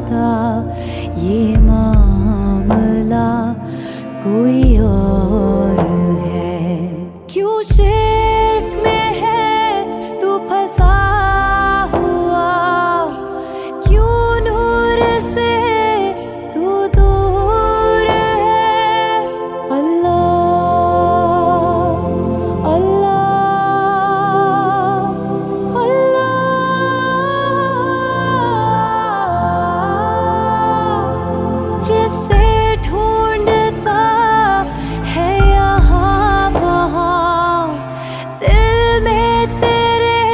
जुदा ये मामला कोई और है। क्यों शिर्क में है तू फंसा हुआ, क्यों नूर से तू दूर है। अल्लाह अल्लाह अल्लाह, जिसे ढूंढता है यहाँ वहाँ, दिल में तेरे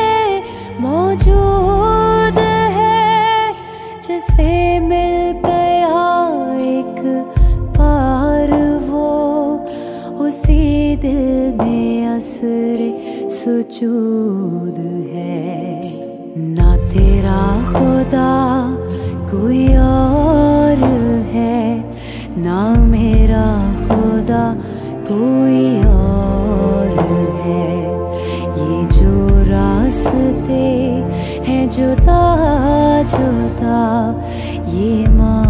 मौजूद है। जिसे मिल गया एक बार वो, उसी दिल में असरे सुजूद है। ना तेरा खुदा कोई और है, ना मेरा खुदा कोई और है। ये जो रास्ते हैं जुदा जुदा ये